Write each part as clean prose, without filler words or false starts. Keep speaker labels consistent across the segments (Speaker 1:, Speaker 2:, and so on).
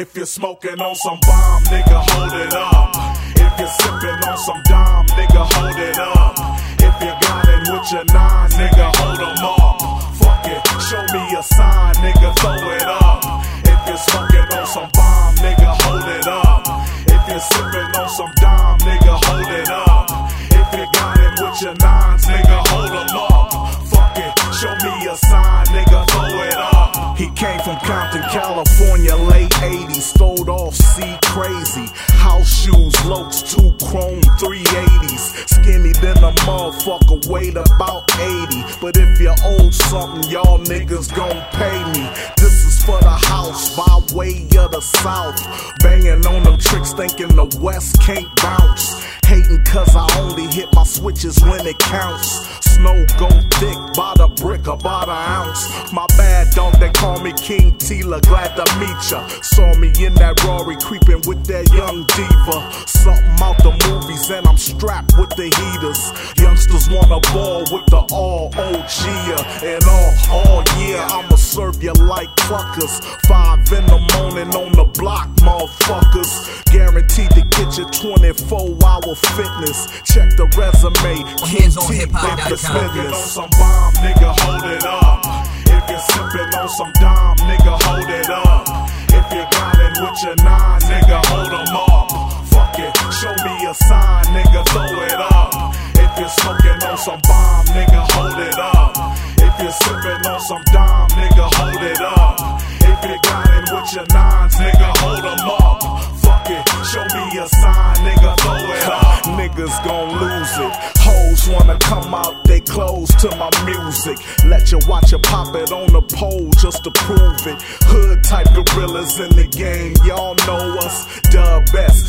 Speaker 1: If you're smoking on some bomb, nigga, hold it up. If you're sipping on some dime, nigga, hold it up. If you got it with your nine, nigga, hold them up. Fuck it, show me a sign, nigga, throw it up. If you're smoking on some bomb, nigga, hold it up. If you're sipping on some dime, nigga, hold it up. If you got it with your nines, nigga, hold them up. Fuck it, show me a sign, nigga, throw it up.
Speaker 2: He came from Compton, California, late 80s, throwed off C crazy. House shoes, Lokes, 2 chrome 380s. Skinny than a motherfucker, weighed about 80. But if you owe something, y'all niggas gon' pay me. This is for the house, by way of the south. Banging on them tricks, thinking the west can't bounce. Hating cause I only hit my switches when it counts. Snow go thick, by the brick or by the ounce. My bad dog, they call me King Tila, glad to meet ya. Saw me in that Rory creeping with that young diva. Something out the movies and I'm strapped with the heaters. Youngsters wanna ball with the all OG and all year I'ma serve you like cluckers. 5 in the morning on the block, motherfuckers. Guaranteed to get you 24-hour fitness. Check the resume, King T, back the
Speaker 1: Smoking on some bomb, nigga, hold it up. If you're sipping on some dime, nigga, hold it up. If you got it with your nine, nigga, hold them up. Fuck it, show me a sign, nigga, throw it up. If you're smoking on some bomb, nigga, hold it up. If you're sipping on some dime, nigga, hold it up. If you got it with your nines, nigga, hold them up. Fuck it, show me a sign, nigga, throw it up.
Speaker 2: Niggas gon' lose it. Hoes wanna come out, they close to my music. Let you watch it, pop it on the pole just to prove it. Hood type gorillas in the game, y'all know us. Dub S,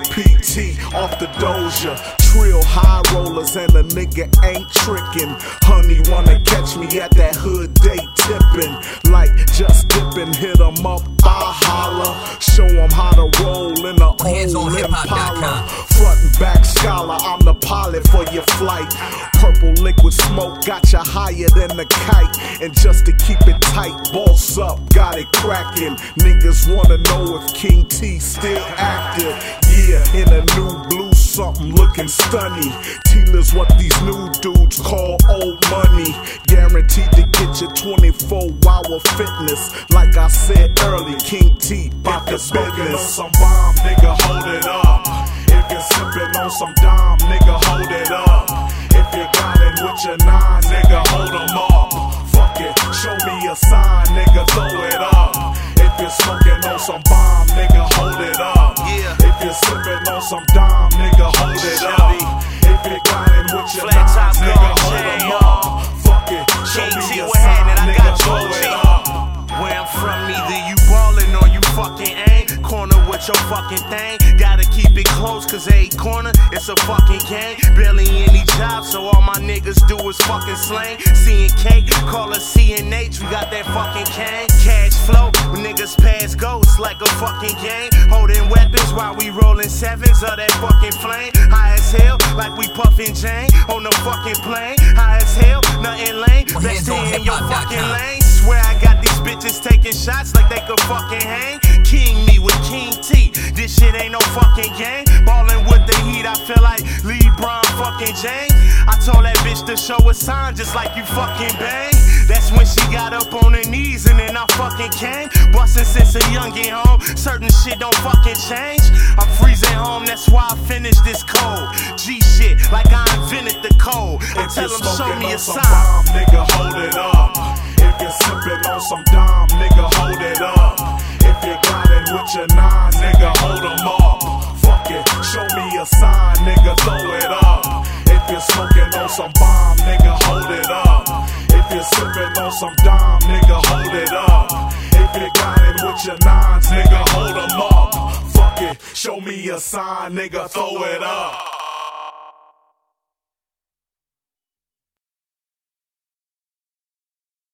Speaker 2: CPT, off the Doja. Trill high rollers and a nigga ain't trickin'. Honey wanna catch me at that hood date tippin'. Like just dippin', hit 'em up, I holler. Show 'em how to roll in a old Impala. Front and back scholar, I'm the pilot for your flight. Purple liquid smoke got you higher than the kite. And just to keep it tight, boss up, got it crackin'. Niggas wanna know if King T still active. Yeah, in a new blue something looking stunny. Tila's what these new dudes call old money. Guaranteed to get you 24-hour fitness. Like I said early, King T, bout the business.
Speaker 1: On some bomb, nigga, hold it up. If you're sipping on some dime, nigga, hold it up. If you got it with your nine, nigga, hold them up. Fuck it, show me a sign, nigga, throw it up. If you're smoking on some bomb, nigga, hold it up. If you're sipping on some dime, nigga, hold it up. If you got it with your nines, nigga, hold them up. Fuck it, show me a sign, nigga, throw it up.
Speaker 3: Where I'm from, either you ballin' or you fucking ain't. Corner with your fucking thing. Gotta keep it close, cause every corner, it's a fucking gang. Barely any job, so all my niggas do is fucking slang. C&K, call us CNH, we got that fucking cane. Cash flow, when niggas pass go, it's like a fucking game. Holding weapons while we rollin' sevens of that fucking flame. High as hell, like we puffin' Jane on the fucking plane. High as hell, nothing lame, best in your fucking lane. Swear I got these bitches taking shots like they could fucking hang. King me with King T, this shit ain't no fucking game. Ballin' with the heat, I feel like LeBron fucking James. I told that bitch to show a sign just like you fucking bang. That's when she got up on her knees and then I fucking came. Bustin' since a youngin' home, certain shit don't fucking change. I'm freezing home, that's why I finished this cold. G shit, like I invented the code. And tell them show me a sign.
Speaker 1: Bomb, nigga, hold it up. If you're sipping on some dime, nigga, hold it up. If you got it with your nine, nigga, hold them up. Fuck it, show me a sign, nigga, throw it up. If you're smoking on some bomb, nigga, hold it up. If you're sipping on some dime, nigga, hold it up. If you got it with your nines, nigga, hold them up. Fuck it, show me a sign, nigga, throw it up.